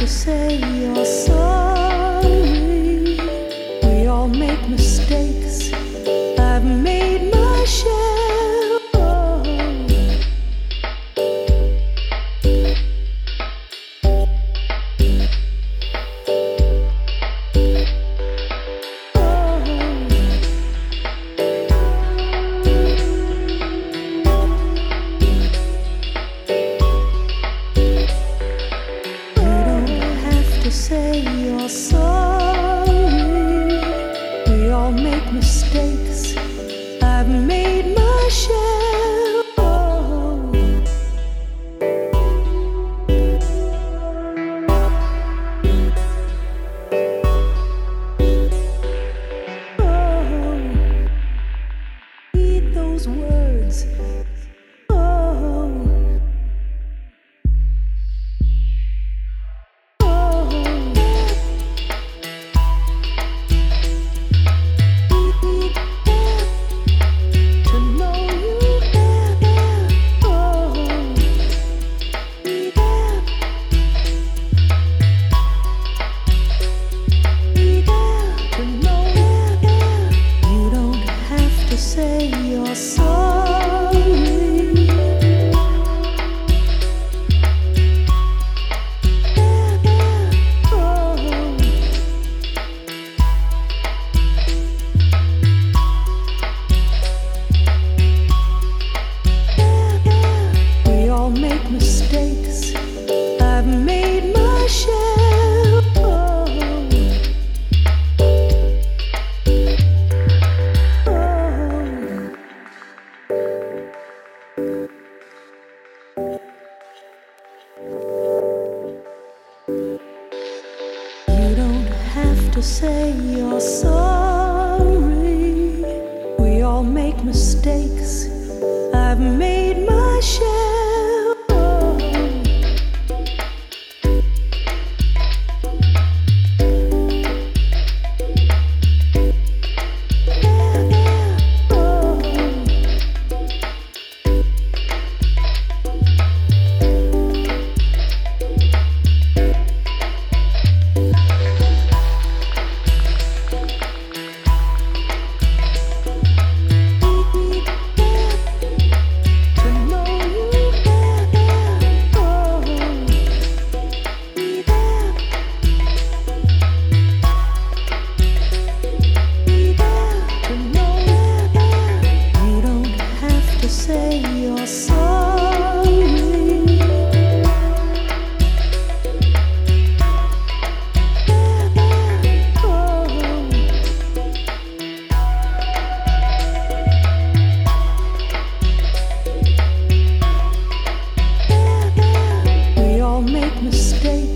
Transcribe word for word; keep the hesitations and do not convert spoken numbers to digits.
to say you're sorry. We all make mistakes. I've made my share. Say you're sorry. We all make mistakes. I've made my share. Oh. Oh. Read those words. Say you're sorry. Oh. We all make mistakes. I've made my share. Oh. You don't have to say you're sorry. We all make mistakes. I've made my share. Say you're sorry. Oh. We all make mistakes.